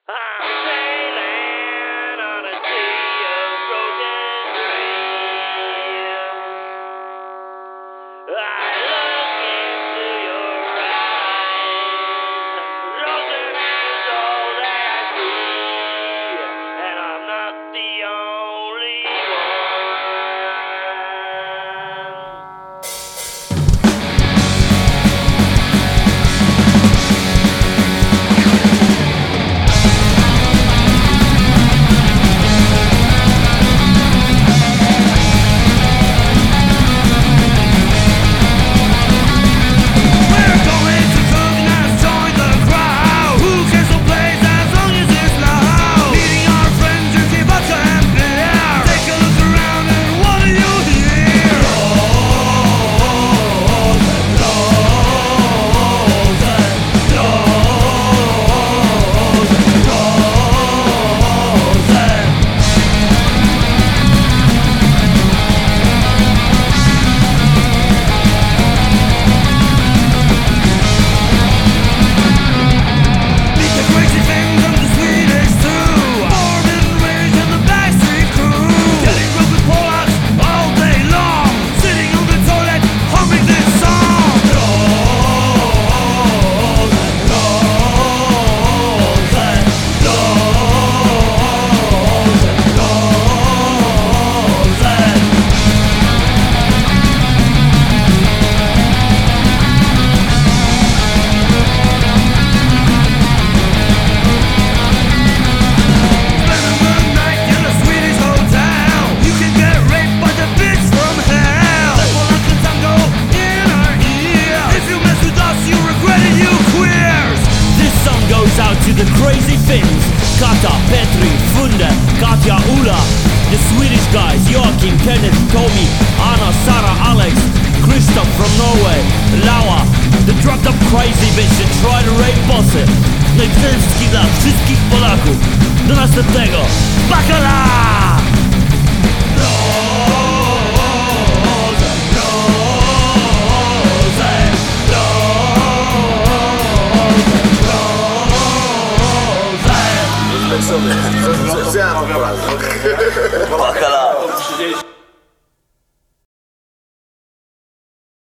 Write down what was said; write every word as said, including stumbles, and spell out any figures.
I'm sailing on a sea of broken dreams. I look into your eyes. Frozen is all that I see, and I'm not the only one. To the crazy Finns, Kata, Petri, Funde, Katja, Ulla, the Swedish guys, Joakim, Kenneth, Tommy, Anna, Sarah, Alex, Christoph from Norway, Laura, the drugged up crazy bitch that tried to rape bossy. No i przede wszystkim dla wszystkich Polaków. Do następnego Bakala! Co ja mam Bakala!